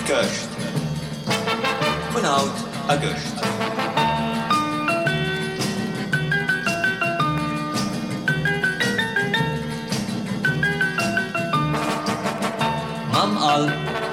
Ghost. Without a ghost. Mam al.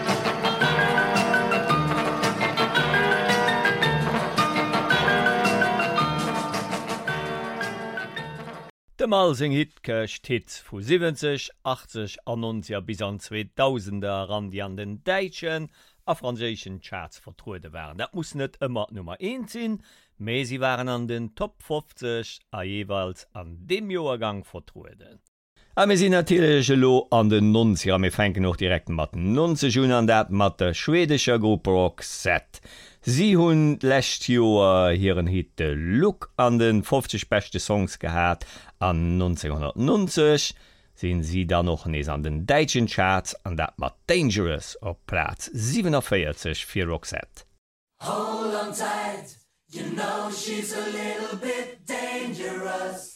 De Malsing Hitköcht Hits vu 70, 80 an 90 bis an 2000er ran die an den Deitschen a franzéschen Charts vertruede waren. Dat muss net immer Nummer 1 sinn, méi sie waren an den Top 50 a jeweils an dem Joergang vertruede. A me sinn natilege lo an den 90er, me fenken noch direkt mat 90 Jun an dat mat der schwedescher Gruppe Roxette. Sie hunn lächt Joer hiren Hit de Look an den 50 beste Songs gehät an 1990, sinn sie da noch nees an den Deitschen Charts an dat mat Dangerous op Platz 47 fir Roxette. Hold on tight, you know she's a little bit dangerous.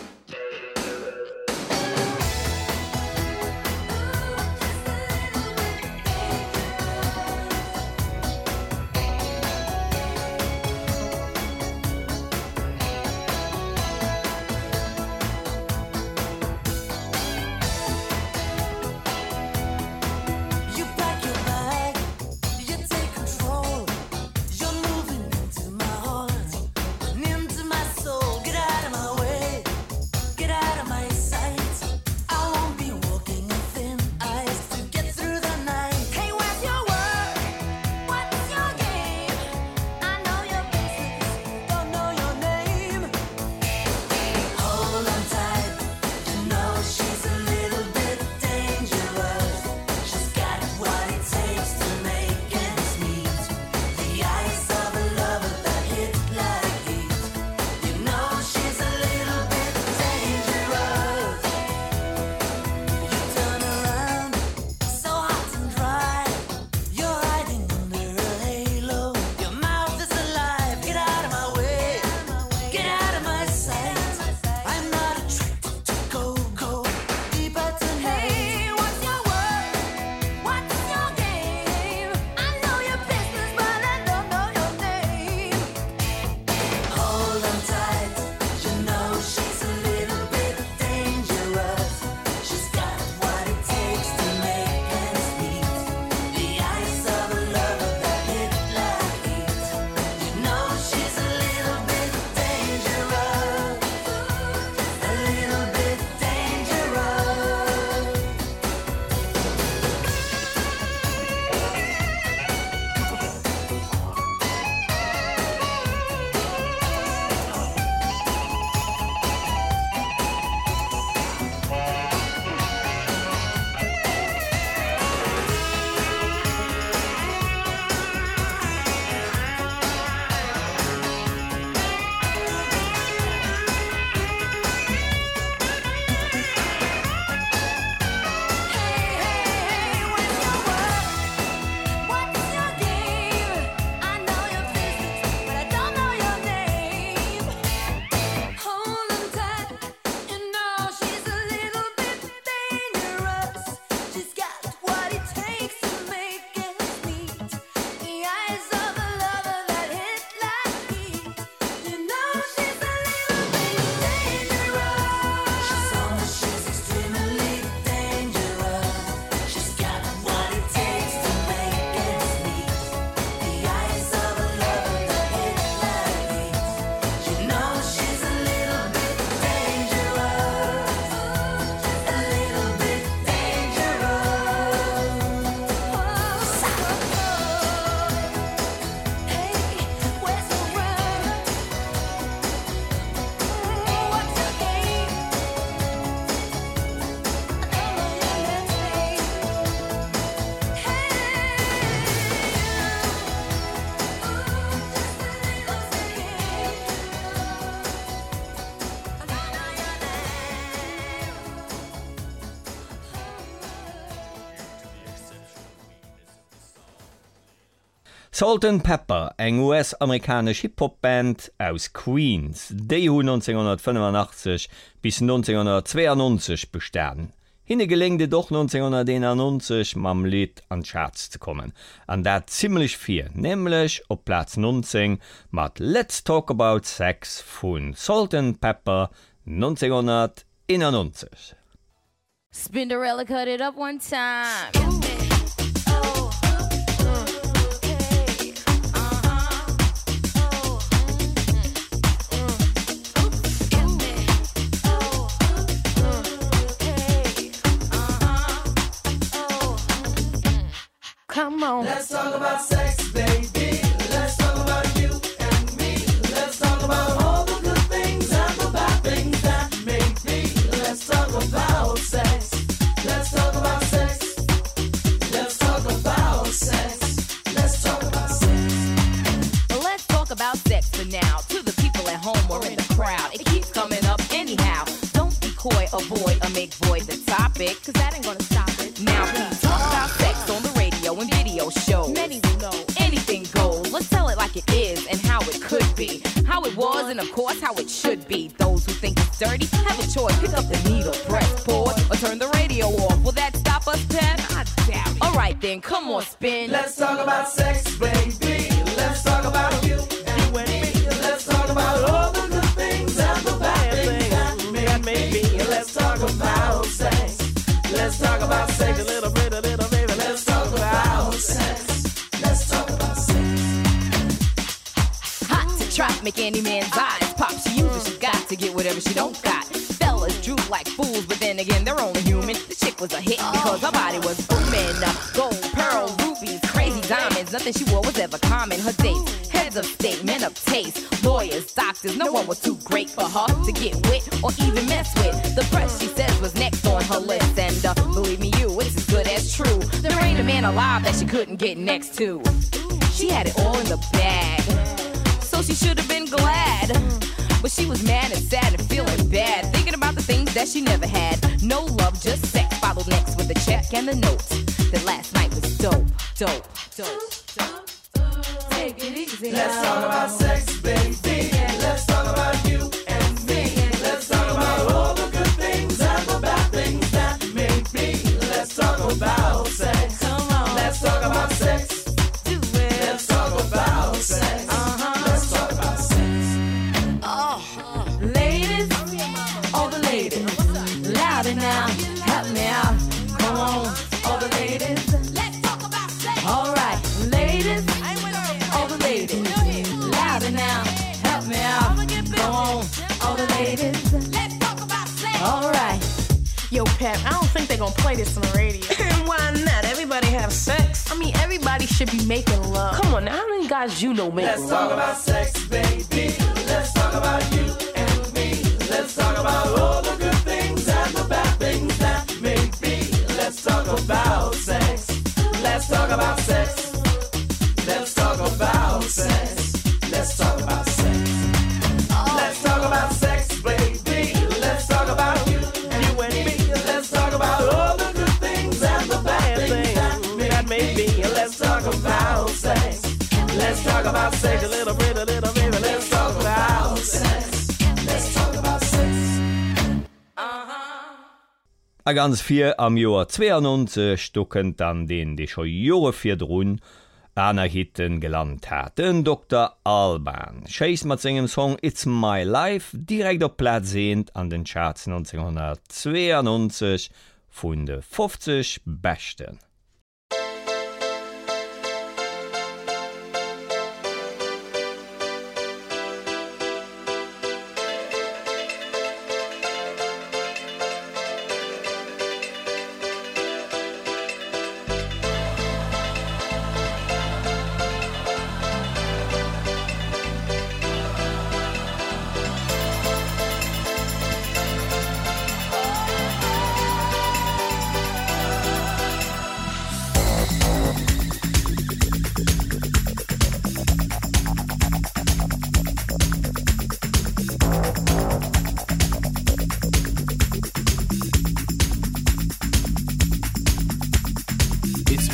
Salt & Pepper, eng US-amerikanesch Hip-Hop-Band aus Queens, déi hun 1985 bis 1992 bestanden. Hinne gelingde doch 1991 mam Lied an Charts zu kommen. An dat ziemlich viel, nämlich op Platz 19 mat Let's Talk About Sex vun Salt and Pepper 1991. Spinderella cut it up one time. Come on. Let's talk about sex, baby. Let's talk about you and me. Let's talk about all the good things and the bad things that make me. Let's talk about sex. Let's talk about sex. Let's talk about sex. Let's talk about sex. Well, let's talk about sex for now. To the people at home or in the crowd, it keeps coming up anyhow. Don't be coy, avoid, or make void the topic, cause that ain't gonna stop it. Now please talk about sex on the radio and video shows. Many will know anything goes. Let's tell it like it is and how it could be, how it was, and of course how it should be. Those who think it's dirty have a choice. Pick up the needle, press pause, or turn the radio off. Will that stop us, Pep? I doubt it. All right then, come on, spin. Let's talk about sex, baby. Let's talk about you and me. Let's talk about all the good things and the bad things that make me. Let's talk about sex. Let's talk about sex a little bit, baby. Let's talk about sex. Let's talk about sex. Hot to trap, make any man's eyes pop. She uses, she got to get whatever she don't got. Fellas droop like fools, but then again, they're only human. The chick was a hit because her body was booming. Gold, pearl, rubies, crazy diamonds. Nothing she wore was ever common. Her dates, heads of state, men of taste, lawyers, doctors. No one was too great for her to get with or even mess with. The press, she says, was next on her list. And believe me, it's as good as true. There ain't a man alive that she couldn't get next to. She had it all in the bag, so she should have been glad. But she was mad and sad and feeling bad, thinking about the things that she never had. No love, just sex, followed next with a check and the note that last night was dope, dope, dope, dope. Take it easy. Let's talk about sex, baby. Let's talk about you and me. Let's talk about all the good things and the bad things that make me. Let's talk about sex. Come on. Let's talk about sex. Do it. Let's talk about sex. Let's talk about sex. Ladies, all the ladies, louder now, help me out. Come on, all the ladies, let's talk about sex. All right, ladies, all the ladies, louder now, help me out. Come on, all the ladies, let's talk about sex. All right. Yo, Pep, I don't think they're gonna play this on the radio. Why not? Everybody have sex. I mean, everybody should be making love. Come on, now, how many guys you know make Let's love? talk about sex, baby. Let's talk about you and me. Let's talk about all the good things and the bad things that make me. Let's talk about sex. Let's talk about sex. Let's talk about sex. Let's talk about sex. Let's talk about sex, baby. Let's talk about you and me. Let's talk about all the good things and the bad things that make me. Let's talk about sex. Let's talk about sex a little bit, baby. Let's talk about sex. Let's talk about sex. A ganz vier am Joar 92 stucken dann den die schon Jore vierdrun aner Hitten gelernt hat. Den Dr. Alban. Chase mat singem Song It's My Life direkt op Platz sehend an den Charts 1992 vun de 50 Besten.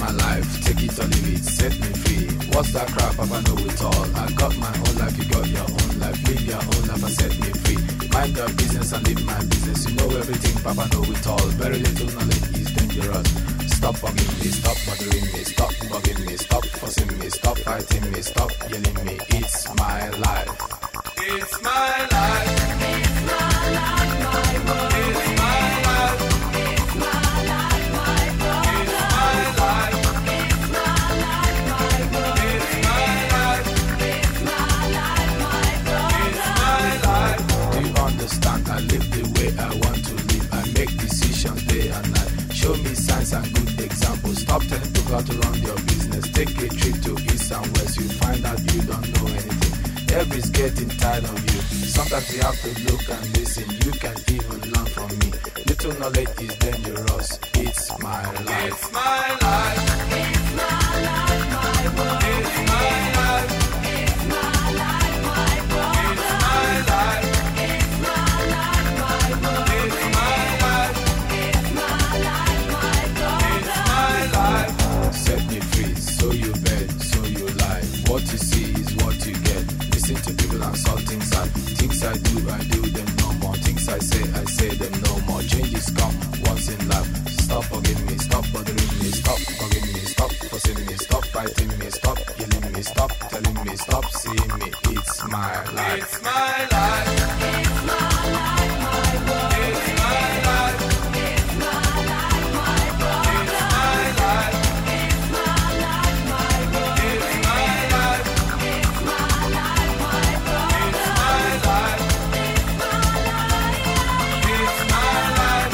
my life, take it or leave it, set me free. What's that crap, Papa know it all. I got my own life, you got your own life. Live your own life and set me free. Mind your business and live my business. You know everything, Papa know it all. Very little knowledge is dangerous. Stop bugging me, stop bothering me, stop bugging me, stop fussing me, stop fighting me, stop yelling me. It's my life. It's my life. It's my life, my world. It's my life. It's my life, my world. It's my life. It's my life, my world. It's my life. It's my life, my world. It's my life. Do you understand? I live the way I want to live. I make decisions day and night. Show me signs and good examples. Stop telling people how to run your business. Take a trip to east and west. You find out you don't know anything. Everybody's getting tired of you. Sometimes you have to look and listen. You can even learn from me. Little knowledge is dangerous. It's my life. It's my life. It's my life, my world. It's my life. It's my life, my world. It's my life. It's my life, my world. It's my life. It's my life, my world. It's my life. Set me free, so you bet, so you lie. What you see is what you get. Listen to people and saw things I do them no more. Things I say them no more. Changes come once in life. Stop bugging me, stop bothering me, stop bugging me, stop fussing me, stop fighting me, stop yelling me, stop telling me, stop seeing me. It's my life. It's my life. It's my life, my world. It's my life. It's my life, my world. It's my life. It's my life, my world. It's my life. It's my life, my world. It's my life. It's my life. It's my life.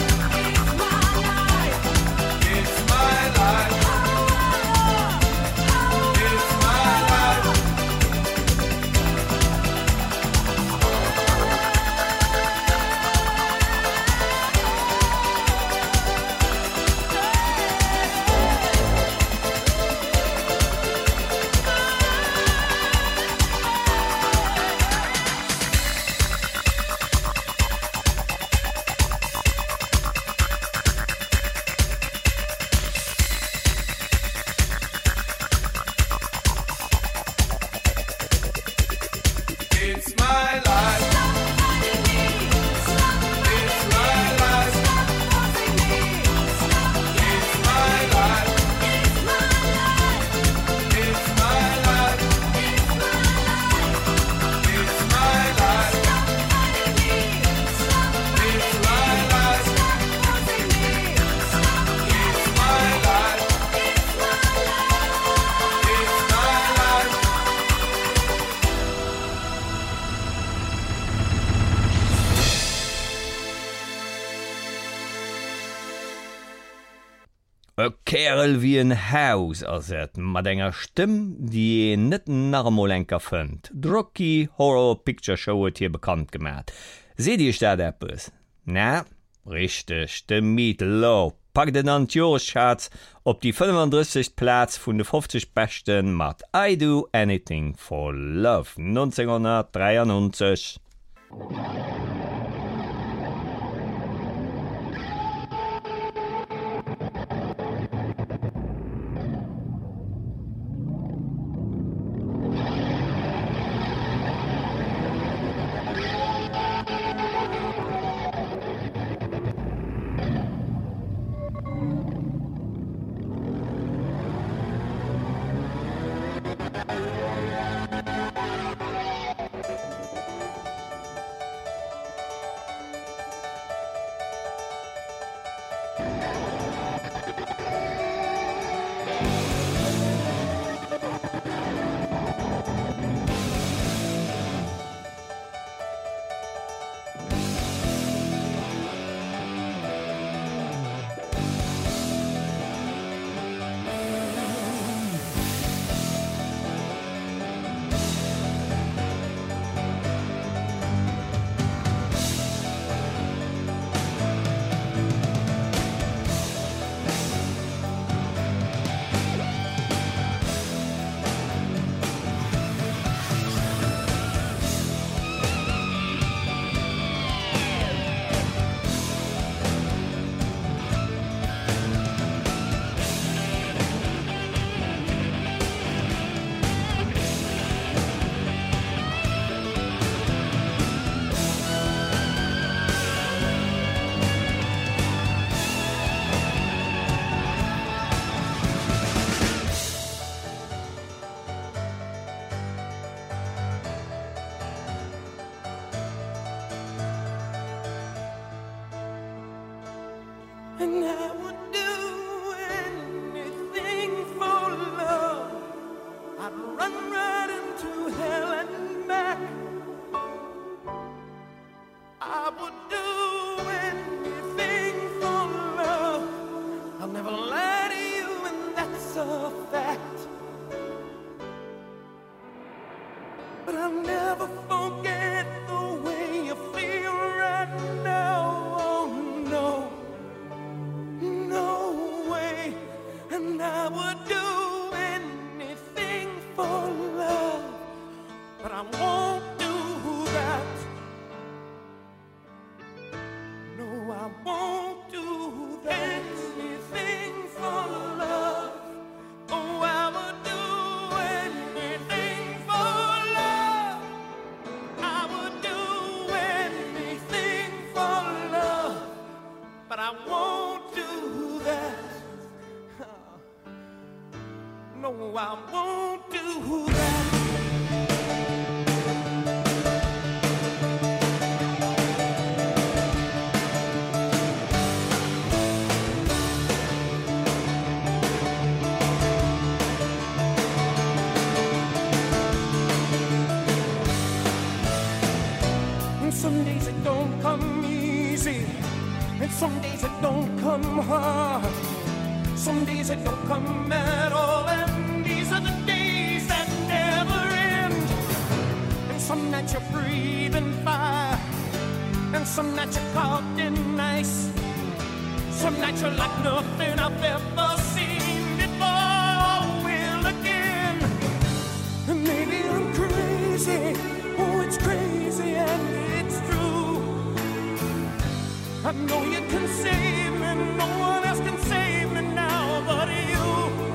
It's my life. It's my life. It's my life. It's my life. It's my life. It's my life. It's my life. It's my life. It's my life. It's my life. E Kerl wie en Haus erset mat enger Stimm, die en net Narmolenker fënnt. Drocky Horror Picture Show hier bekannt gemacht. Seht ihr dat Appes? Na, richtig, de Meat Low. Pack den an Joschatz op die 35. Platz vun de 50 Besten mat I Do Anything for Love 1993. And I would do anything for love. I'd run right into hell and back. I would do anything for love. I'll never lie to you, and that's a fact. But I'll never forget the way you feel right now. Oh no, no way. And I would do anything for love, but I won't do that. No, I won't do that. Anything for love. Oh, I would do anything for love. I would do anything for love, but I won't do that. No, I won't do that. Some days it don't come easy, and some days it don't come hard. Some days it don't come at all, and these are the days that never end. And some nights you're breathing fire, and some nights you're caught in ice. Some nights you're like nothing I've ever seen before. Will again, and maybe I'm crazy. Oh, it's crazy and it's true. I know you can save me, no one else can save me now but you.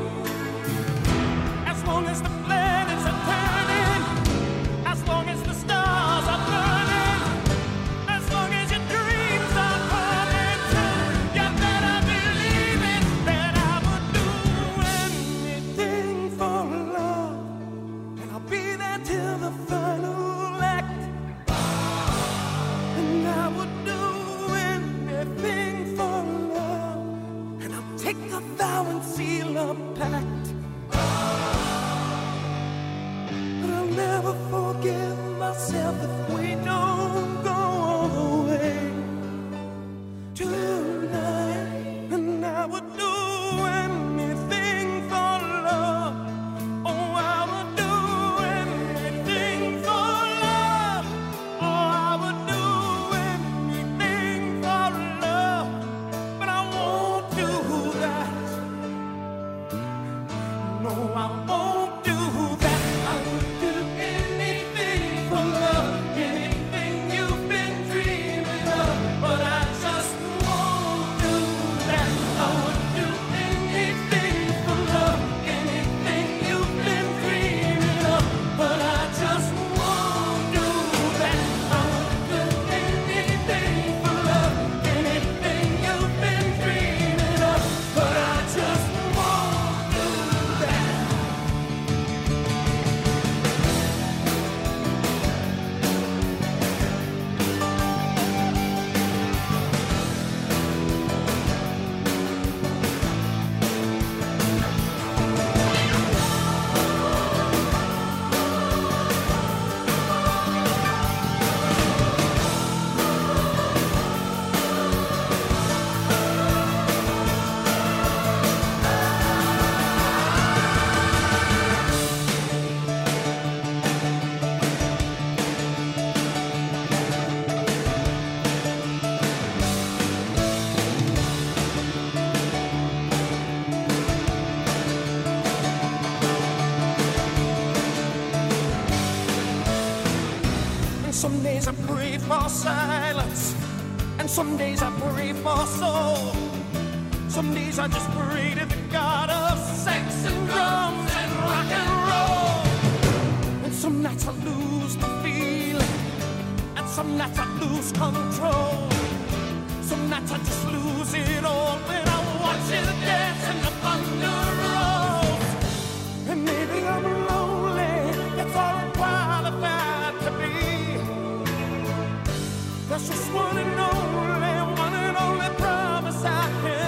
As long as the planets are turning, as long as the stars are burning, as long as your dreams are coming true, you better believe it, that I would do anything for love. And I'll be there till the final act. And I would do anything for love. And I'll take a vow and seal a pact. But I'll never forgive myself if we don't go all the way tonight. And I would do anything for love. Oh, I would do anything for love. Oh, I would do anything for love. But I won't do that. No, I won't do that. I would do anything for love, anything you've been dreaming of. But I just won't do that. I would do anything for love, anything you've been dreaming of. But I just won't do that. I would do anything for love, anything you've been dreaming of. But I just won't do that. And some days I pray for silence, and some days I pray for soul. Some days I just pray to the God of sex and drums and rock and roll. And some nights I lose the feeling, and some nights I lose control. Some nights I just lose it all when I watch you dance and the thunder rolls. And maybe I'm lonely, that's all I'm qualified to be. There's just one and only promise I can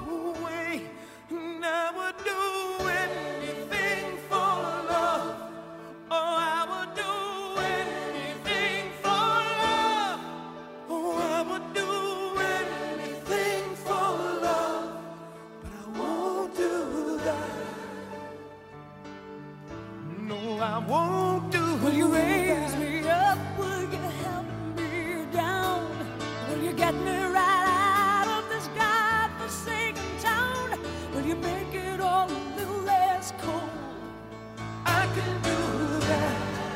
away. And I would do anything for love. Oh, I would do anything for love. Oh, I would do anything for love. But I won't do that. No, I won't do that. Will you raise me up? Will you help me down? Will you get me right out of this godforsaken town? Will you make it all a little less cold? I can do that.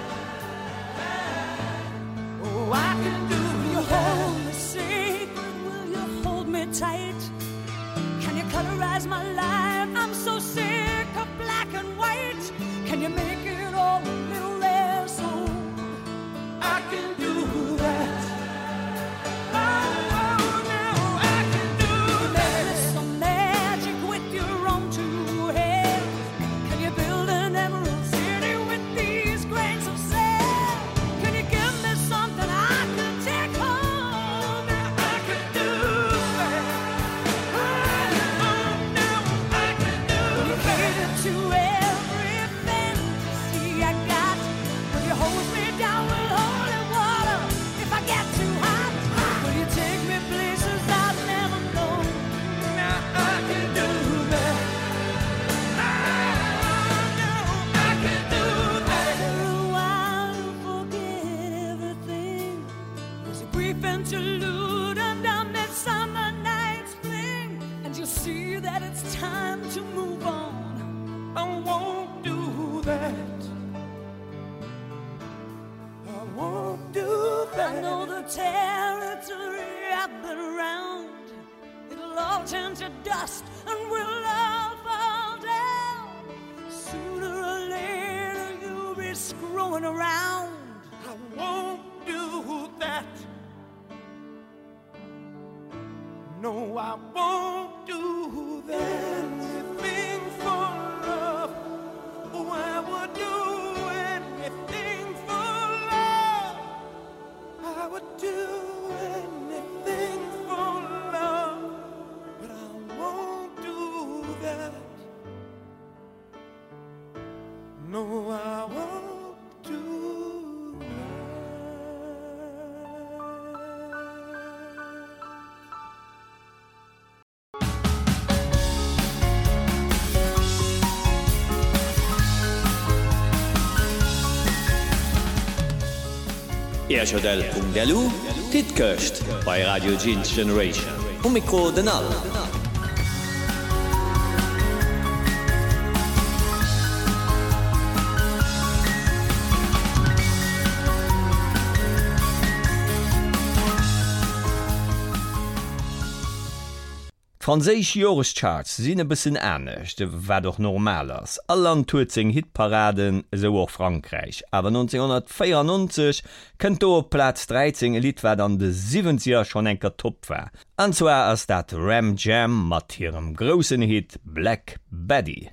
Oh, I can do Will you that. hold me sacred? Will you hold me tight? Can you colorize my life? I'm so sick of black and white. Can you make it all a little less old? I can do that. Oh, no, I can do that. There's some magic with your own two hands. Can you build an emerald city with these grains of sand? Can you give me something I can take home? I can do that. Oh, no, I can do Will you that. cater to every fantasy I got? Will you hose me down with holy water if I get too hot? Will you take me places I've never known? Now I can do that. Oh, no, I can do that. For a while you forget everything. There's a brief interlude and a midsummer night's fling, and you see that it's time to move on. I won't do that. I won't do that. I know the territory I've been around. It'll all turn to dust and we'll all fall down. Sooner or later you'll be screwing around. I won't do that. No, I won't do that. Anything for love. Oh, I would do anything for love. I would do anything for love. But I won't do that. No, I won't do that. Erchodel.delu, Titköcht bei Radio Jeans Generation. Mikro den All. Franséich Jorescharts sinn e bisssen ernstnecht, wär doch normal ass. All Land huet seg Hitparaden so och Frankreich. Aber 1994 kënnt do op Platz 13 e Lied wär an de 70er schon enker top wär. Anzwer ass dat Ram Jam mat hirem grossen Hit Black Betty.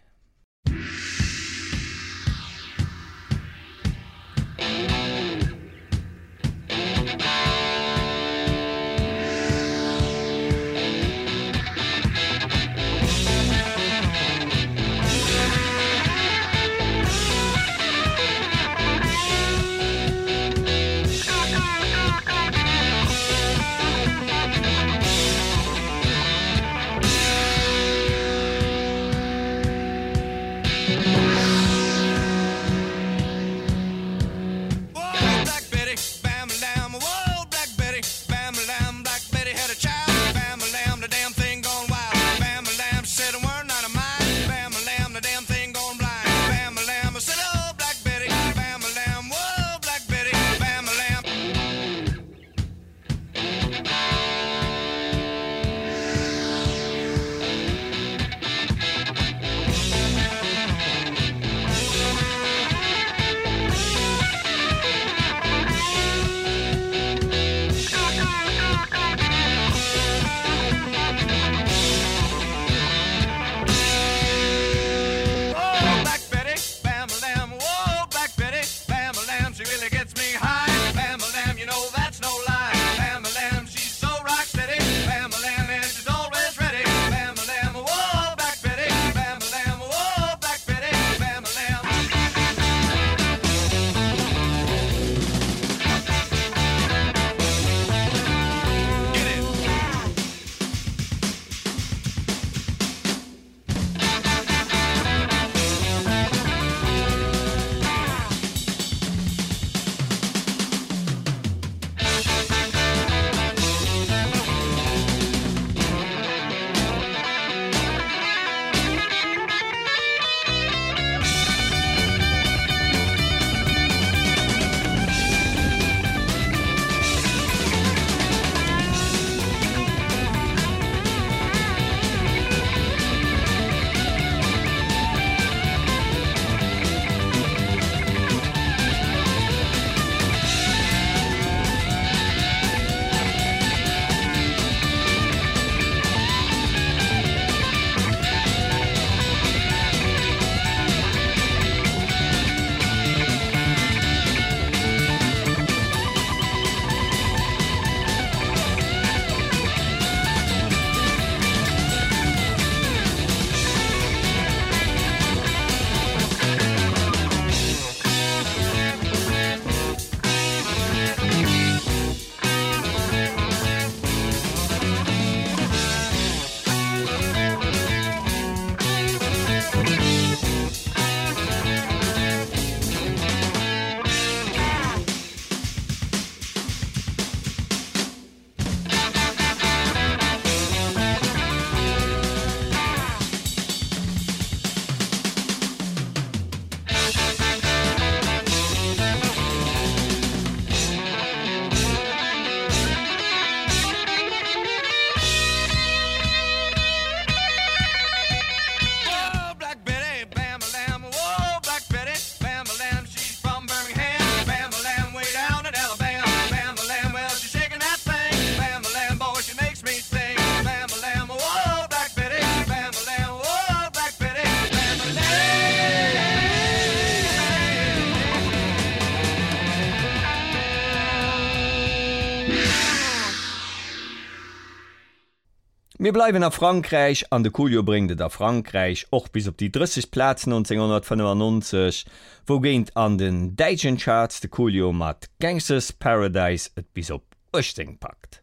Wir bleiben a Frankreich an de Coolio bringt a Frankreich och bis op die 30 Platz 1995, wo géint an den Deitschen Charts de Coolio mat Gangsters Paradise et bis op Osting packt.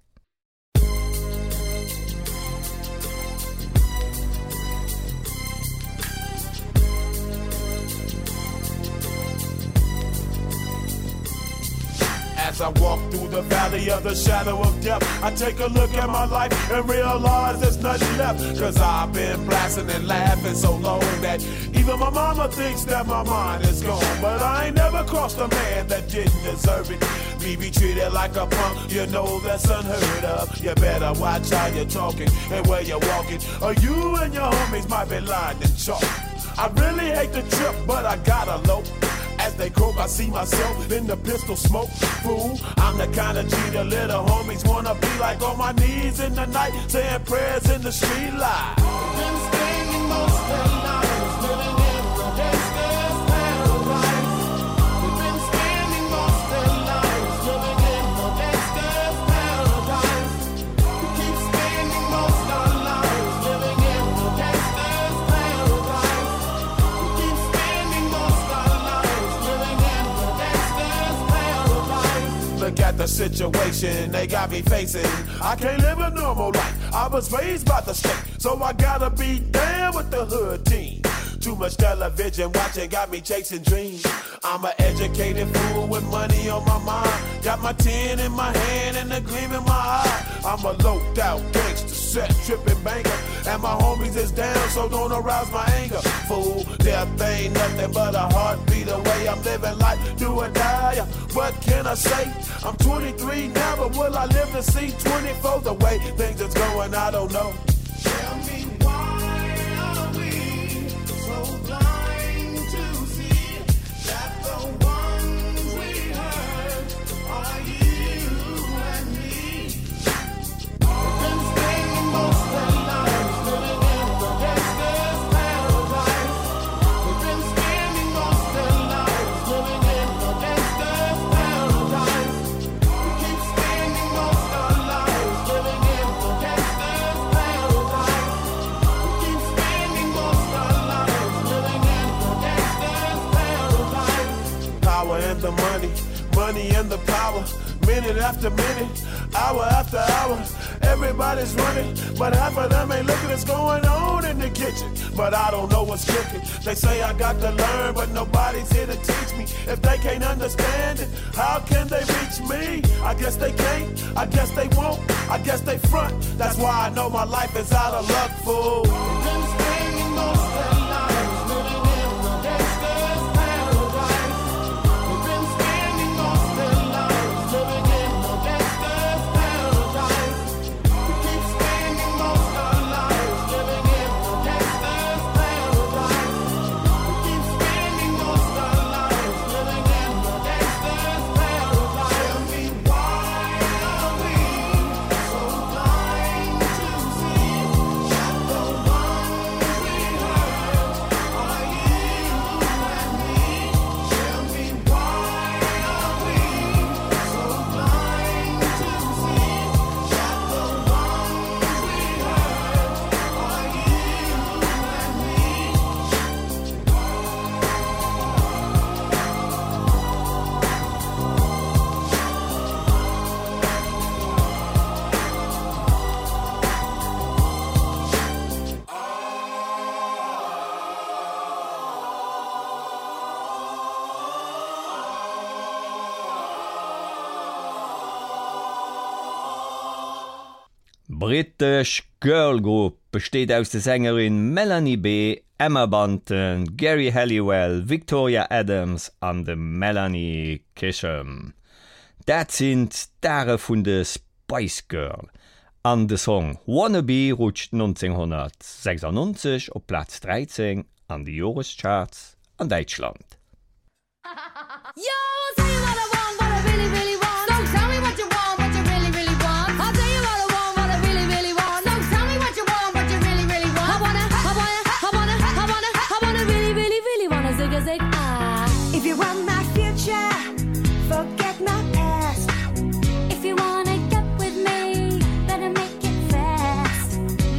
As I walk through the valley of the shadow of death, I take a look at my life and realize there's nothing left. Cause I've been blasting and laughing so long that even my mama thinks that my mind is gone. But I ain't never crossed a man that didn't deserve it. Me be treated like a punk, you know that's unheard of. You better watch how you're talking and where you're walking, or you and your homies might be lined in chalk. I really hate the trip, but I gotta low. As they croak, I see myself in the pistol smoke. Fool, I'm the kind of G the little homies wanna be like, on my knees in the night, saying prayers in the street light. Been spending most of their lives living in the gangster's paradise. We've been spending most of their lives living in the gangster's paradise. We keep spending most of our lives living in the gangster's paradise. We keep spending most of our lives living in the gangster's paradise. Look at the situation they got me facing. I can't live a normal life. I was raised by the state, so I gotta be down with the hood team. Too much television watching got me chasing dreams. I'm an educated fool with money on my mind. Got my 10 in my hand and a gleam in my eye. I'm a loped out gangster, set tripping banker, and my homies is down, so don't arouse my anger. Fool, death ain't nothing but a heartbeat away. I'm living life, do or die. What can I say? I'm 23 now, but will I live to see 24? The way things is going, I don't know. Tell me why are we so blind to see that the ones we heard are you and me? We've been spending most of our lives living in the gangster's paradise. We've been spending most of our lives living in the gangster's paradise. We keep spending most of our lives living in the gangster's paradise. We keep spending most of our lives living in the gangster's paradise. Power and the money, money and the power. Minute after minute, hour after hour, everybody's running, but half of them ain't looking what's going on in the kitchen. But I don't know what's cooking. They say I got to learn, but nobody's here to teach me. If they can't understand it, how can they reach me? I guess they can't, I guess they won't, I guess they front. That's why I know my life is out of luck, fool. We've been spending most of our lives living in the gangster's paradise. We've been spending most of our lives living in the gangster's paradise. We keep spending most of our lives living in the gangster's paradise. We keep spending most of our lives living in the gangster's paradise. Tell me why are we so blind to see that the ones we heard are you and me? Tell me why are we so blind to see that the ones we heard are you and me? Britisch Girl Group besteht aus der Sängerin Melanie B., Emma Bunton, Gary Halliwell, Victoria Adams an dem Melanie Kisham. Dat sind Stare vun de Spice Girl. An de Song Wannabe rutscht 1996 op Platz 13 an die Jahrescharts an Deutschland. Yo, I'll tell you what I want, what I really, really want. So tell me what you want, what you really, really want. I'll tell you what I want, what I really, really want. So tell me what you want, what you really, really want. I wanna really, really, really wanna zig a zig. If you want my future, forget my past. If you wanna get with me, better make it fast.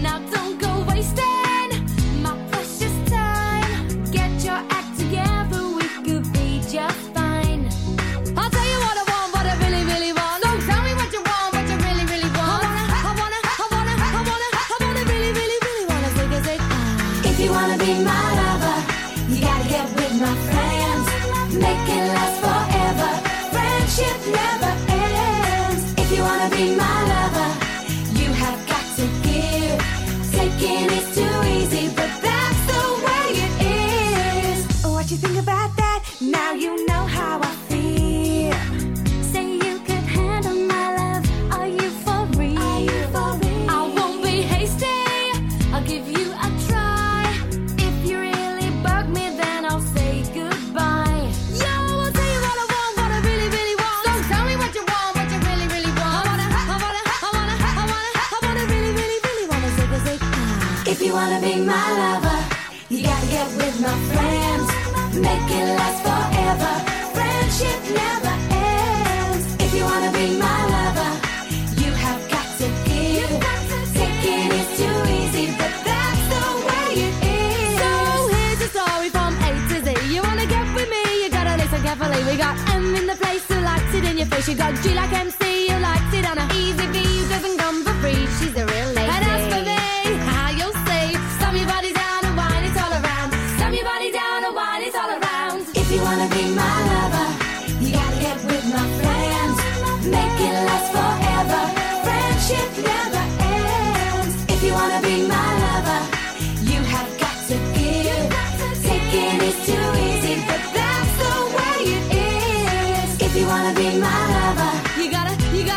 wanna be my lover, you gotta get with my friends. Make it last forever. Friendship never ends. If you wanna be my lover, you have got to give. Taking is too easy, but that's the way it is. What you think about that? Now you know how I feel. Say you could handle my love. Are you for real? Are you for real? I won't be hasty. I'll give you a try. If you really bug me, then I'll say goodbye. Yo, I'll tell you what I want, what I really, really want. So tell me what you want, what you really, really want. I wanna really, really, really wanna say. If you wanna be my lover, you gotta get with my friends. Make it last forever. Friendship never ends. If you wanna be my lover, you have got to give. Taking is too easy, but that's the way it is. So here's a story from A to Z. You wanna get with me, you gotta listen carefully. We got M in the place who likes it in your face. You got G like MC, who likes it on a easy V, who doesn't come for free. She's a real lady. And as for me, how you'll say, slam your body down and wine it all around. Slam your body down and wine it all around. If you wanna be my lover, you gotta get with my friends. Make it last forever. Friendship never ends. If you wanna be my lover, you have got to give. Taking is too easy, but that's the way it is. If you wanna be my lover, you gotta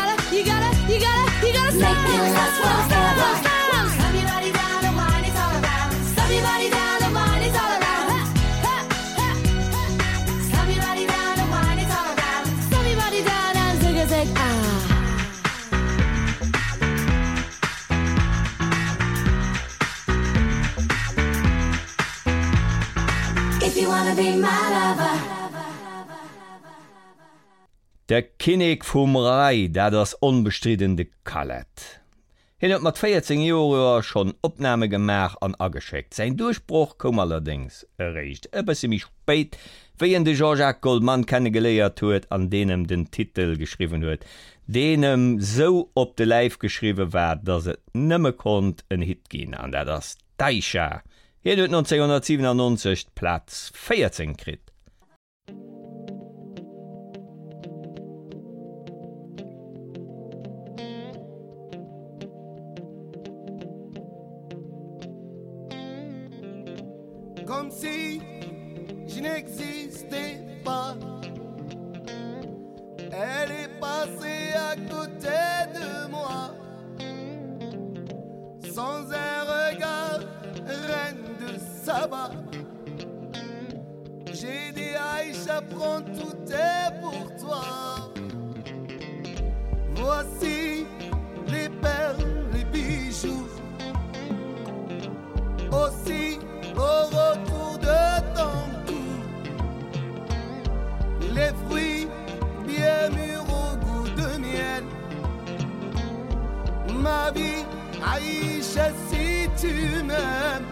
make it last forever. Slam your body down and wine it all around. Slam your body down and wine it all around. Slam your body down and wine it all around. Slam your body down and zig ah. If you wanna be my lover. Der Kinnig vum Rai, dat das unbestridende Kalett. Hin hat mat 14 Joer schon Opname gemach an ageschickt. Sein Durchbruch kom allerdings erreicht. Eppe ziemlich spät, wie de Jean-Jacques Goldman kennengeleiert huet, an denem den Titel geschrieben huet, denem so op de Live geschrieben war, dass het nimme konnt en Hit gehen, an der das Daisha. Hier huet 1997 Platz 14 krit. Comme si je n'existais pas. Elle est passée à côté de moi. Sans un regard, reine de Saba. J'ai dit Aïcha, prends tout est pour toi. Voici les perles, les bijoux. Aussi au retour de ton cou, les fruits bien mûrs au goût de miel. Ma vie, Aïcha, si tu m'aimes,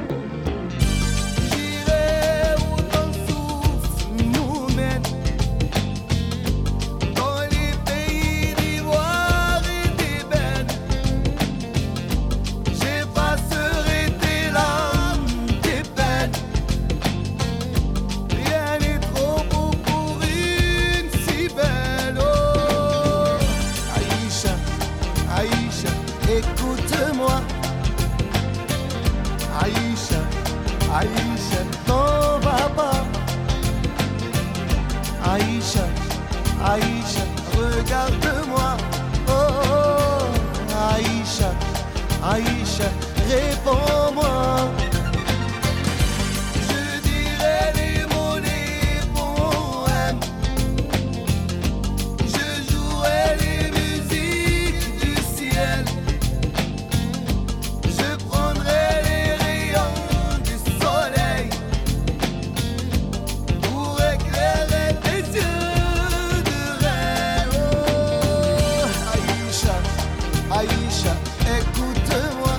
j'irai où ton souffle nous mène. Dans les pays d'ivoire et d'ébène, j'effacerai tes larmes. Rien n'est trop beau pour une si belle. Oh, Aïcha, Aïcha, écoute-moi. Aïcha, Aïcha, t'en vas pas. Aïcha, Aïcha, regarde-moi. Oh, Aïcha, Aïcha, réponds-moi. Aïcha, écoute-moi.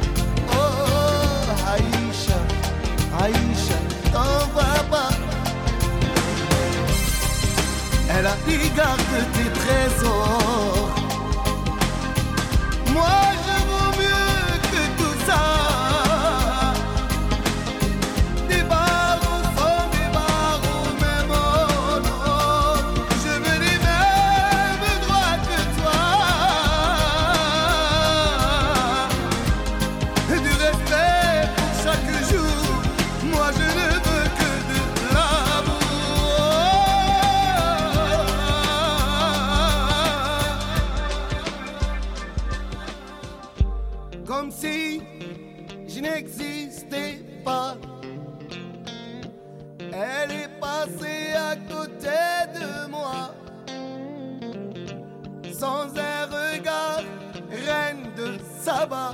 Oh, Aïcha, Aïcha, t'en vas pas. Elle a pris garde de tes trésors. Moi, je vaux mieux que tout ça. à côté de moi. Sans un regard, reine de Saba.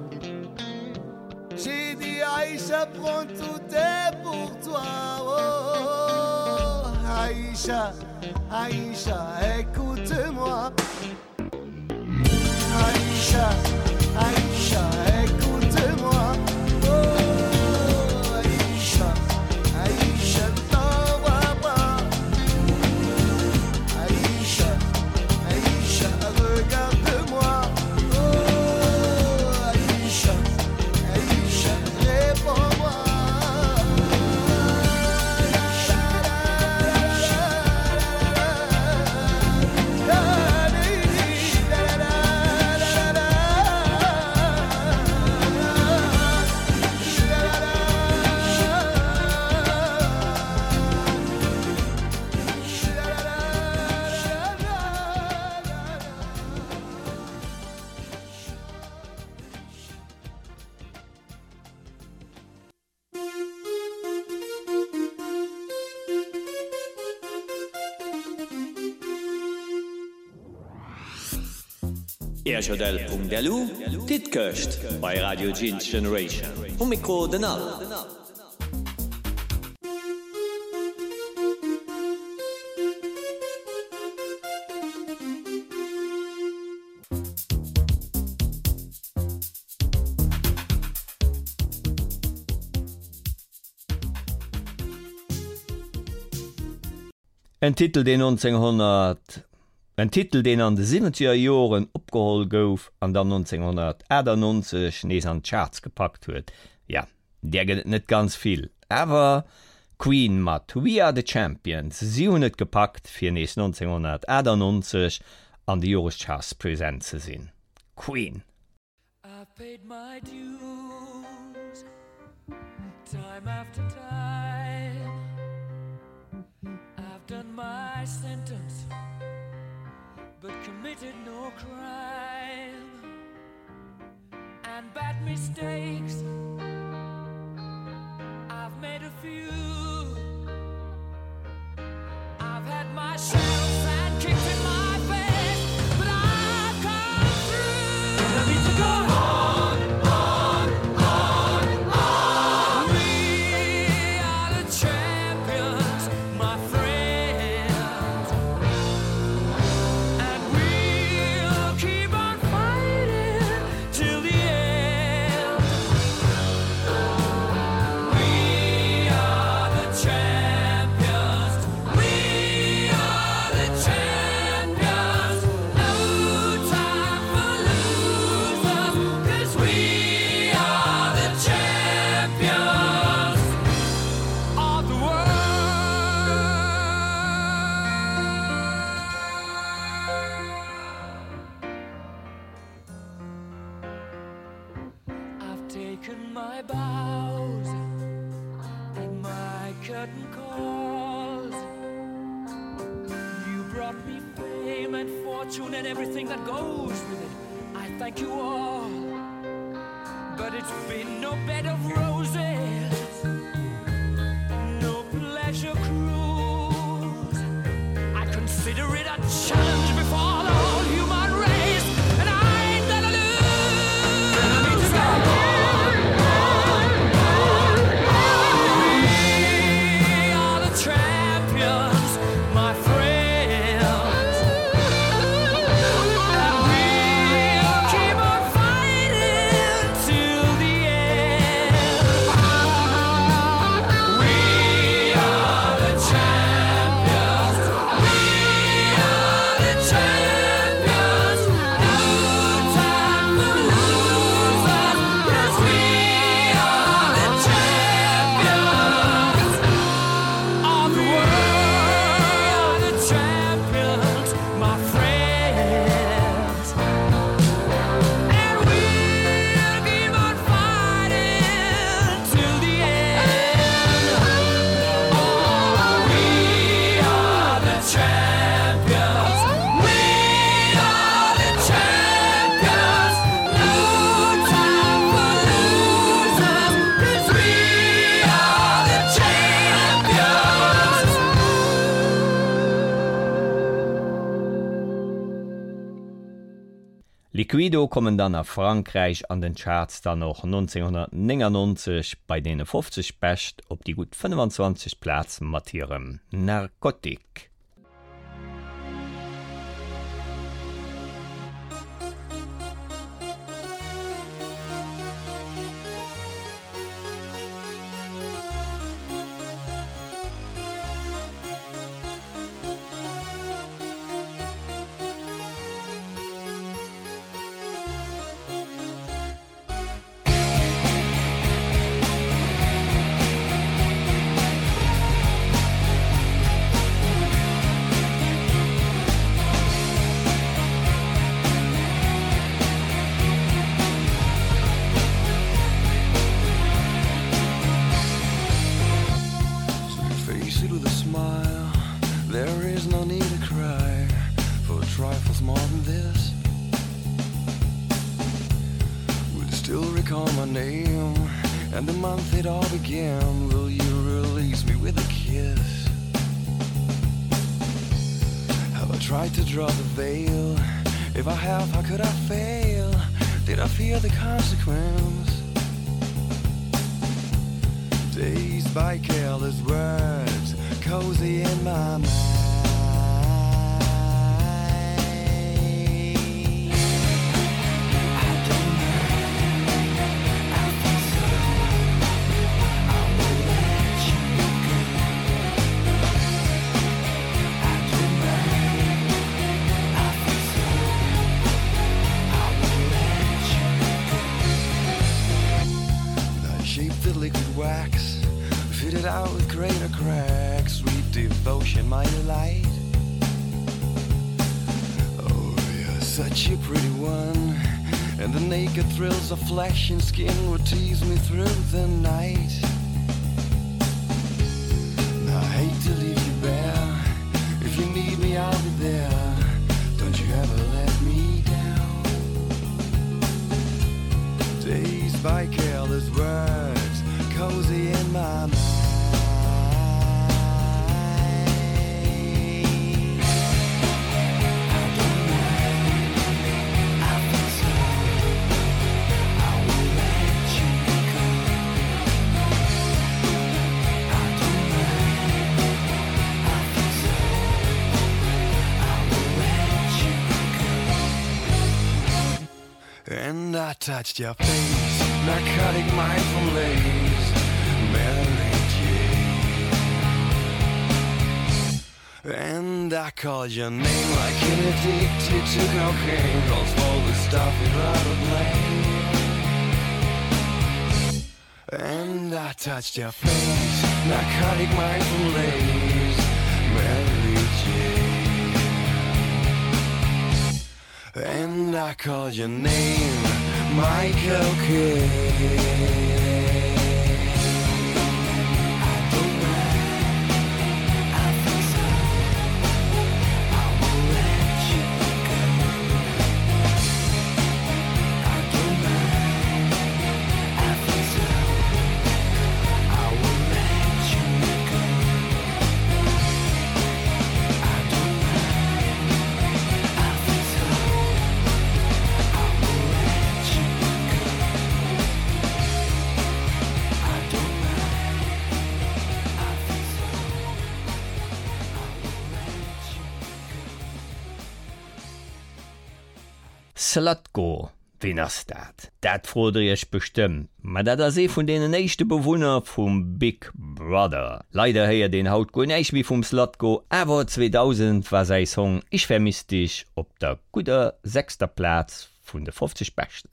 J'ai dit Aïcha, prends tout est pour toi. Oh, Aïcha, Aïcha, écoute-moi. Aïcha, Aïcha, écoute-moi. Oh, Aïcha, Aïcha, t'envoie pas. Aïcha, Aïcha, regarde-moi. Oh, Aïcha, Aïcha, réponds-moi. Erjodel.delu, Titköcht bei Radio Jeans Generation. Mikro Denal. Ein Titel, den 1900 Ein Titel, den an de 70er Joren opgeholt gouf an dann 1991 nees an Charts gepackt huet. Ja, der geht net ganz viel. Aber Queen mat We Are the Champions, sie hun net gepackt fir nees 1991 an die Jorescharts präsent ze sinn. Queen. I paid my dues, time after time. I've done my sentence, but committed no crime. And bad mistakes, I've made a few. I've had my shadows and kicked in my face, but I've come through. I need to go on, on, on, on. We are the champions, my friends, and we'll keep on fighting till the end. We are the champions, we are the champions. No time for losers, 'cause we are the champions of the world. I've taken my bows and my curtain calls. You brought me fame and fortune and everything that goes with it. I thank you all, but it's been no bed of roses, no pleasure cruise. I consider it a challenge before the whole human race, and I ain't gonna lose. I need to go on, on, on, on. We are the champions, my friends, and we'll keep on fighting till the end. Liquido kommen dann nach Frankreich an den Charts dann noch 1999 bei denen 50 Best op die gut 25 Platz mattieren Narkotik. Tried to draw the veil. If I have, how could I fail? Did I fear the consequence? Dazed by careless words, cozy in my mind. Out with greater cracks, sweet devotion, my delight. Oh, you're such a pretty one, and the naked thrills of flesh and skin would tease me through the night. I hate to leave you bare. If you need me, I'll be there. Don't you ever let me down. Dazed by careless words, cozy in my mind. And I touched your face, narcotic mindful lace, Mary Jane. And I called your name like an addicted to cocaine, calls all the stuff you'd rather play. And I touched your face, narcotic mindful lace, Mary Jane. And I called your name, Michael Kidd. Slutko, wen ass dat? Dat frodrich bestimmt, ma dat se vun denen echte Bewohner vum Big Brother. Leider heier den Haut go neich wie vum Slutko, awer 2000 war sei Song Ich vermiss dich op der guter 6. Platz vun de 50 Besten.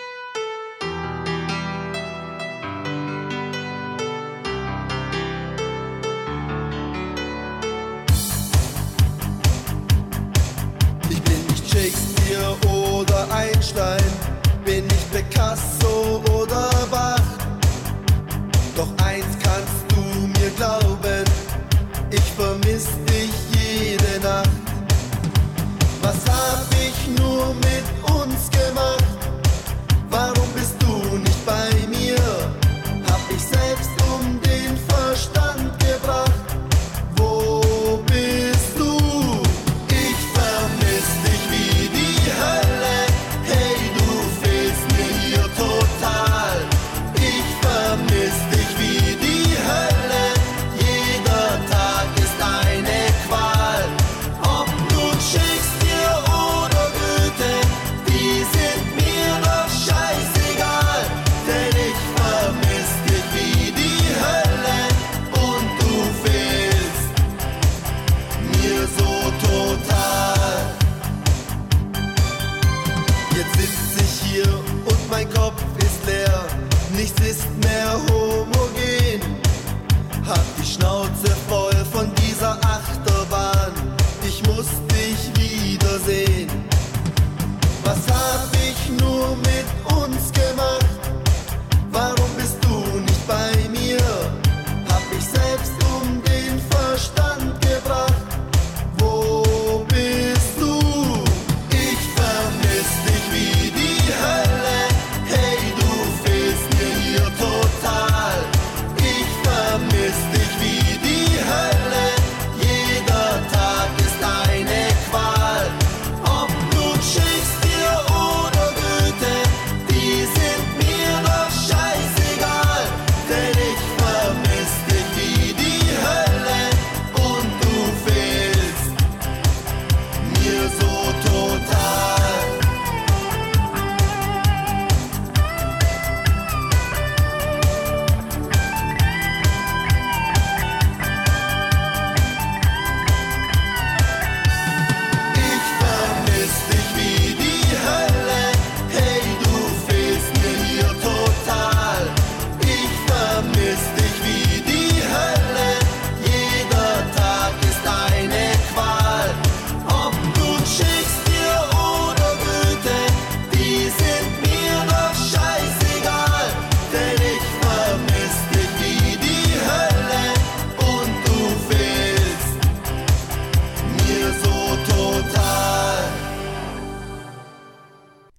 Shakespeare oder Einstein, bin ich Picasso oder Bach. Doch eins kannst du mir glauben, ich vermiss dich jede Nacht. Was hab ich nur mit uns gemacht? Warum bist du nicht bei mir? Hab ich selbst um den Verstand gebracht? Wo bist du? Ich vermiss dich wie die Hölle. Hey,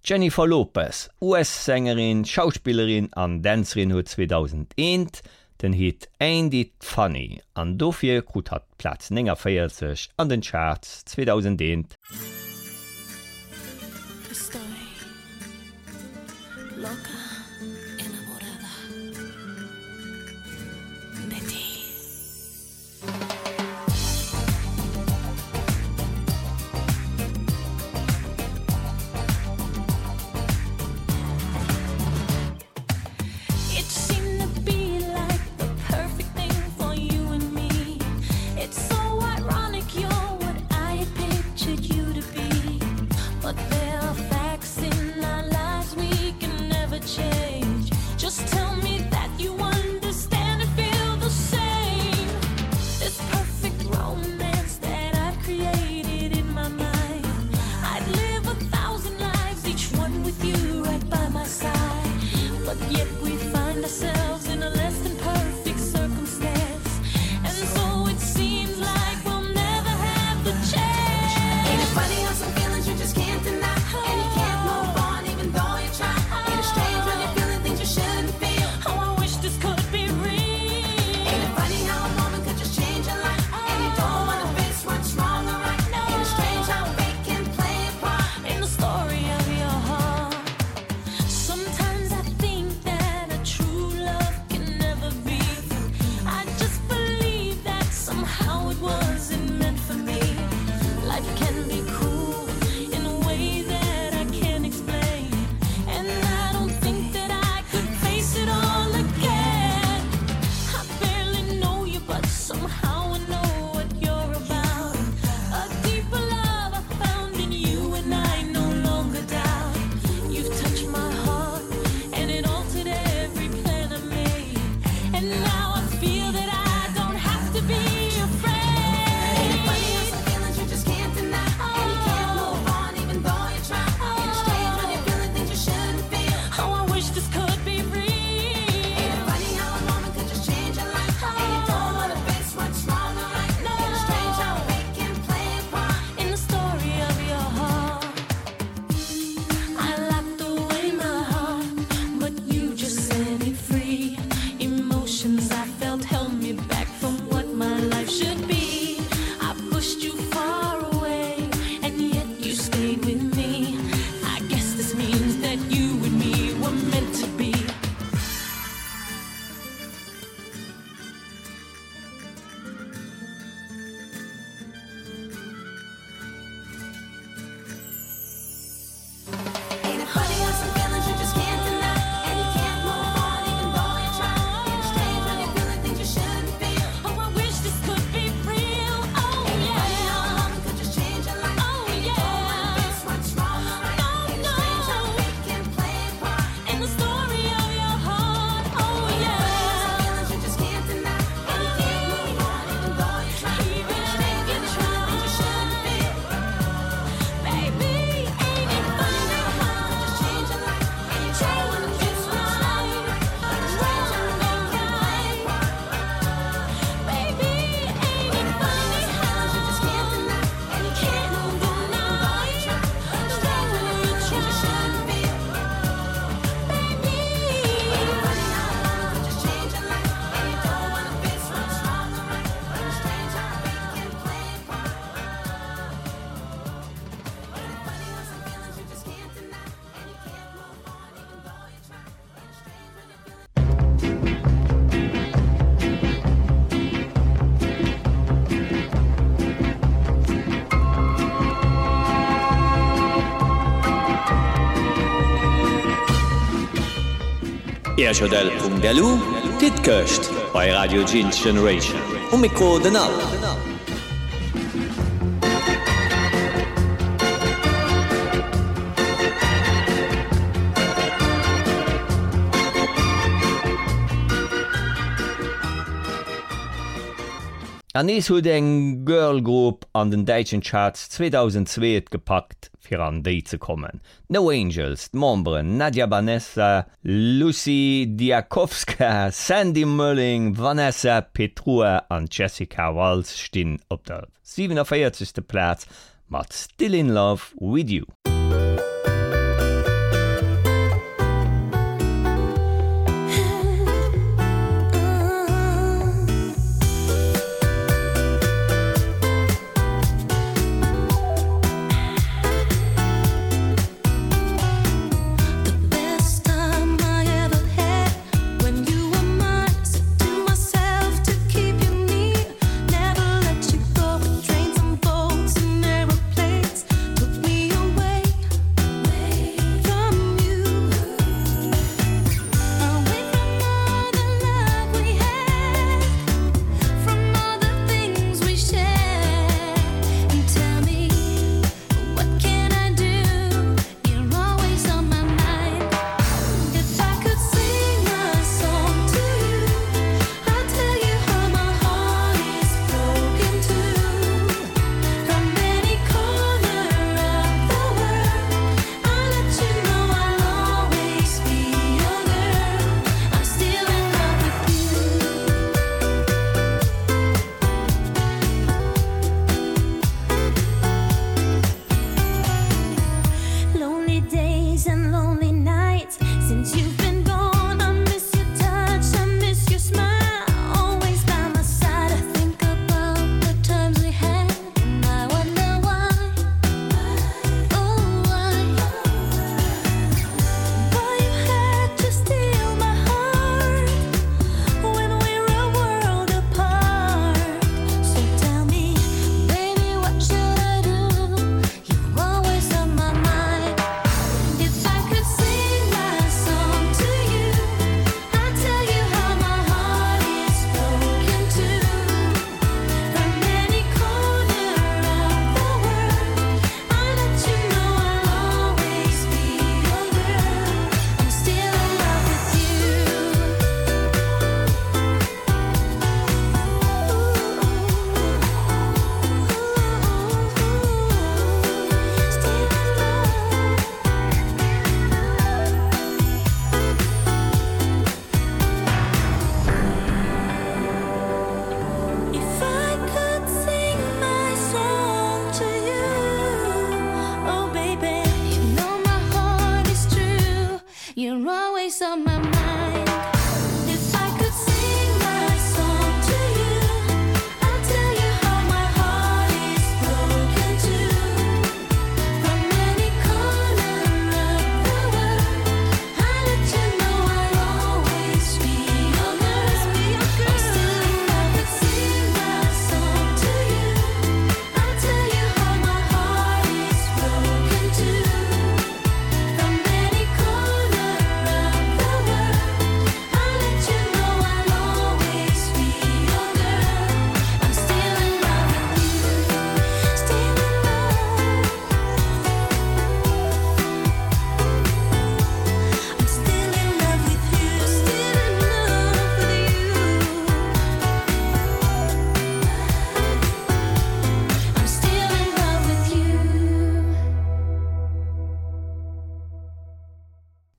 Jennifer Lopez, US-Sängerin, Schauspielerin an Dancerin huet 2001 den Hit Ain't It Funny an dofir krut hat Platz 49 an den Charts 2001. Erchodel.delu, dit köcht bei Radio Jeans Generation. Mikro den Al. Anis huet eng Girlgroup an den Deitschen Charts 2002 gepackt fir an déi ze kommen. No Angels, d'Membren Nadia Banessa, Lucy Diakowska, Sandy Mulling, Vanessa Petrua an Jessica Walz stinn op der 47. Platz mat Still in Love with You.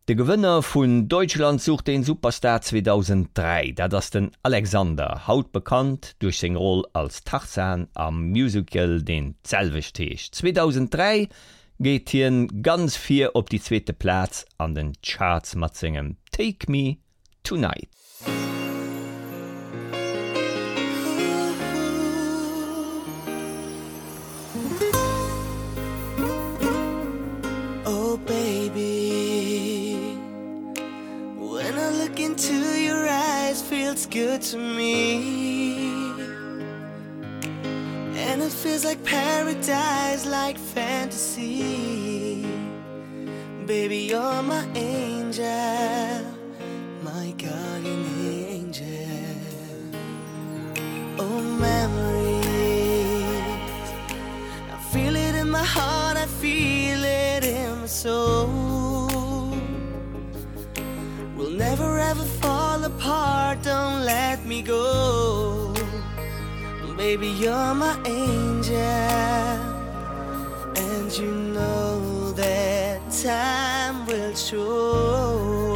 De Gewinner vun Deutschland sucht den Superstar 2003, dat ass den Alexander, haut bekannt durch seg Roll als Tarzan am Musical den Zellwichtech. 2003 geht hien ganz vier op die zweete Platz an den Charts mat singem Take Me Tonight. Oh baby, when I look into your eyes, feels good to me. And it feels like paradise, like fantasy. Baby, you're my angel, my guardian angel. Oh, memories, I feel it in my heart, I feel it in my soul. We'll never ever fall apart, don't let me go. Baby, you're my angel, and you know that time will show.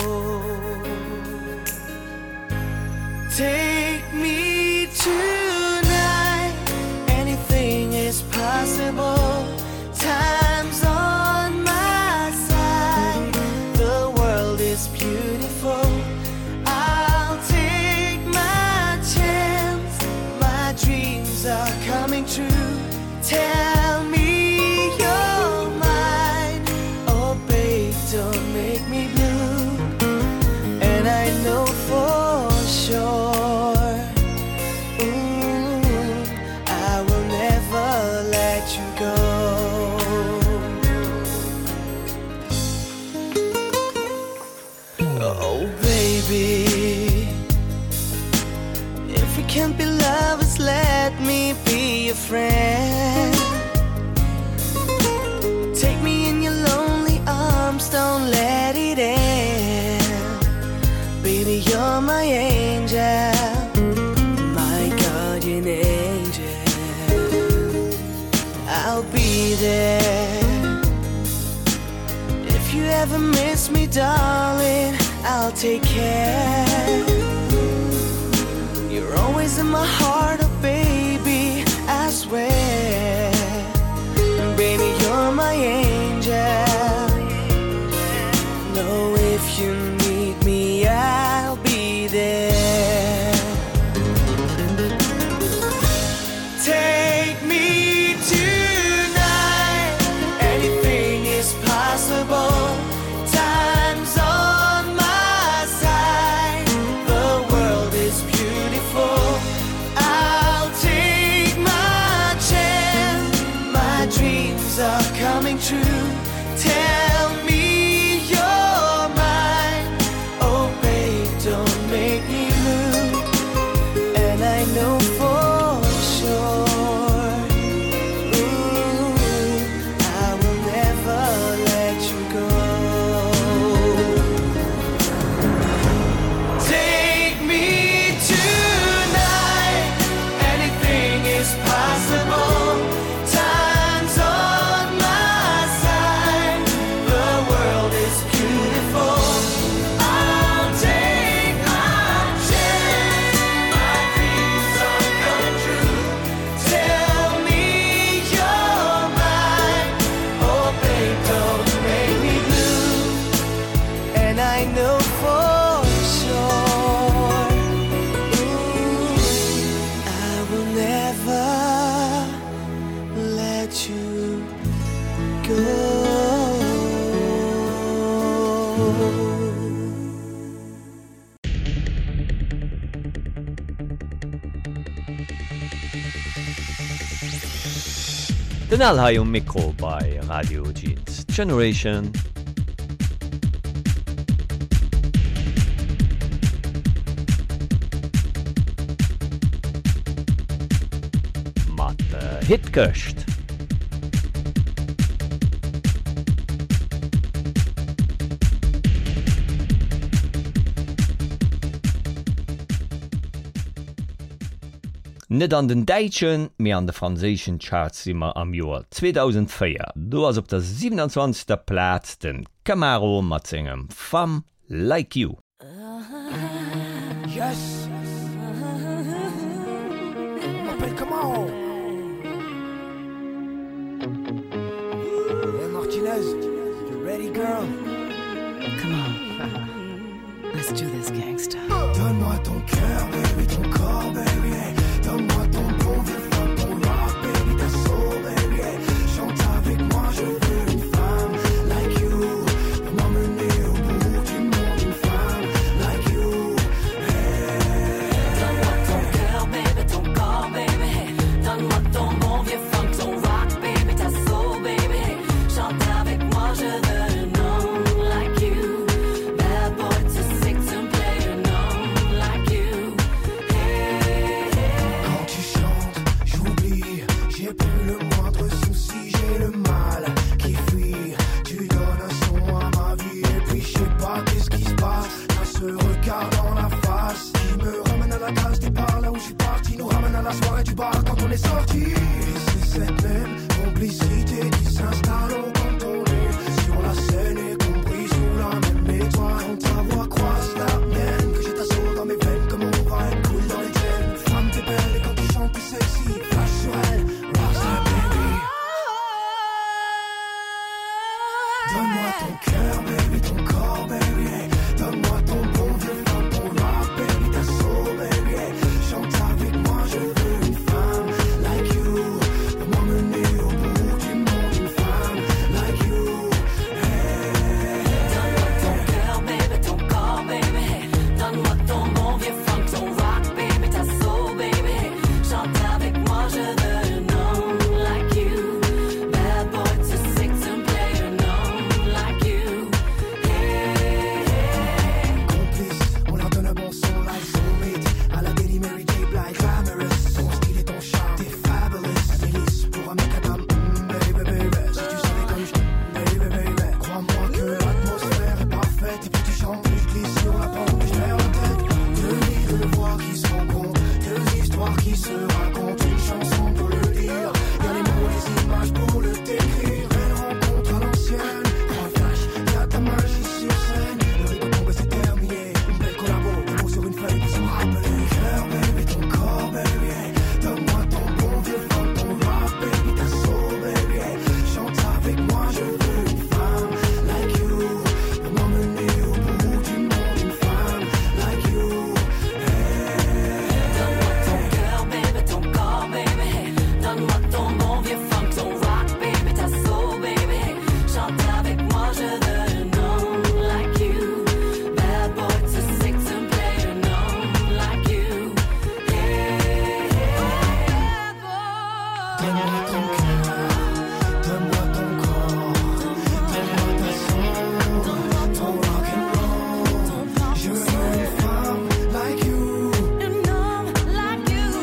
Take me tonight, anything is possible. Time's on my side, the world is beautiful. I'll take my chance, my dreams are coming true. Tell me you're mine, oh babe, don't make me blue. And I know for sure, ooh, I will never let you go. Oh baby, if we can't be lovers, let me be your friend. Take me in your lonely arms, don't let it end. Baby, you're my angel, my guardian angel. I'll be there. If you ever miss me, darling, I'll take care. You're always in my heart, oh baby, I swear. Baby, you're my angel. No, if you need me, I'll be there. Take me tonight, anything is possible. Time's on my side, the world is beautiful. I'll take my chance, my dreams are coming true. Tell me you're mine, oh babe, don't make me blue. And I know for sure, ooh, I will never let you go. Take me tonight, anything is possible. Time's on my side, the world is beautiful. I'll take my chance, my dreams are coming true. Tell me you're mine, oh babe, don't make me blue. And I know for sure, ooh, I will never let you go. Den Alhai Mikro bei Radio Jeans Generation. Mat Hitköcht. Net an den Deitschen mé an de franzéschen Charts simmer am Joer 2004. Du ass op der 27. Platz den Camaro mat zinggem Femme Like You. Yes. M'appelle Camaro. Hey Martinez, you ready, girl? Come on. Let's do this, gangsta. Donne-moi ton cœur, baby, ton corps, baby. Hey. Donne-moi ton bon vieux femme, ton rock, baby, ta soul, baby. Hey. Chante avec moi, je veux une femme like you. Pour m'emmener au bout du monde, une femme like you. Hey. Donne-moi ton cœur, baby, ton corps, baby. Hey. Donne-moi ton bon vieux femme, ton rock, baby, ta soul, baby. Hey. Chante avec moi, je veux une homme like you. Bad boy to six and play a known like you. Quand tu chantes, j'oublie, j'ai plus le moindre souci, j'ai le mal qui fuit. Tu donnes un son à ma vie et puis je sais pas qu'est-ce qui se passe. T'as ce regard dans la face qui me ramène à la case départ, là où je suis parti, nous ramène à la soirée du bar quand on est sorti. Et c'est cette même complicité qui s'installe au contourné sur la scène et compris sous la même étoile. Quand ta voix croise la mienne, que j'ai ta soul dans mes veines comme on va être cool dans les chaînes. Femme t'es belle et quand tu chantes t'es sexy, flash sur elle, rockstar baby. Donne-moi ton cœur baby, ton corps baby, hey. Donne-moi ton bon vieux femme, ton rock baby, ta soul baby, hey. Chante avec moi, je veux une femme like you. Pour m'emmener au bout du monde, une femme like you. Hey. Donne-moi ton cœur, baby, ton corps, baby. Hey. Donne-moi ton bon vieux femme, ton rock, baby, ta soul, baby. Hey. Chante avec moi, je veux un homme like you. Bad boy to six and play a known like you. Complice, on leur donne un bon son like soulmate. À la Daily Mary J. Blige, glamorous. Ton style et ton charme, t'es fabulous. Milice pour un mec à dame, baby, baby. Si tu savais comme je baby, baby. Crois-moi que l'atmosphère est parfaite. Et puis tu chantes, et je glisse sur la pente, et je perds la tête. Deux vies, deux voix qui se rencontrent. Deux histoires qui se racontent. Une chanson pour le dire. Y'a les mots, les images pour le décrire. Belle rencontre à l'ancienne. Trois flash, y'a ta magie sur scène. Le rythme tombe, c'est terminé. Une belle collabo, des mots sur une feuille pour se rappeler. Cœur, baby, ton corps, baby, hey. Donne-moi ton bon vieux femme, ton rock, baby, ta soul, baby, hey. Chante avec moi, je veux une femme like you. Pour m'emmener au bout du monde, une femme like you. Donne-moi ton cœur, baby, ton corps, baby. Hey. Donne-moi ton bon vieux femme, ton rock, baby, ta soul, baby. Hey. Chante avec moi, je veux un homme like you. Bad boy to six and play a known like you. Donne-moi ton cœur, donne-moi ton corps, donne-moi ta soul, ton rock and roll. Je veux une femme like you. An homme like you.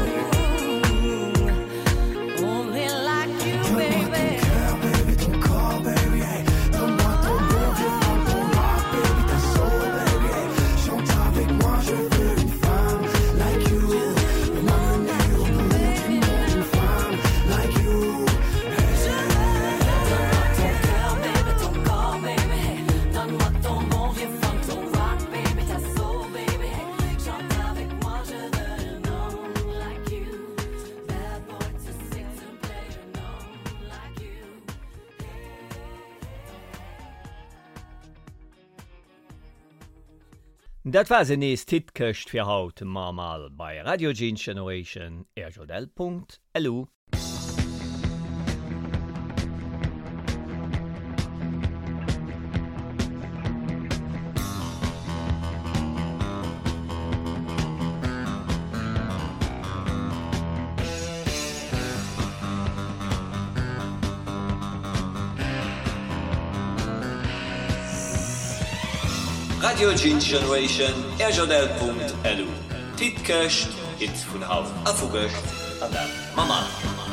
Only like you, baby. Cœur, baby, ton corps, baby, hey. Donne-moi ton bon vieux femme, ton rock, baby, ta soul, baby, hey. Chante avec moi, je veux une femme like you. Pour m'emmener au bout du monde, une femme like you. Donne-moi ton cœur, baby, ton corps, baby. Hey. Donne-moi ton bon vieux femme, ton rock, baby, ta soul, baby. Hey. Chante avec moi, je veux un homme like you. Bad boy to six and play a known like you. Dat war se nees Titköcht fir haut Mamal bei Radio Gene Generation rjl.lu. Radio Gene Generation rjl.lu. Titköcht, Hits vun Haut Afugecht an der Mama.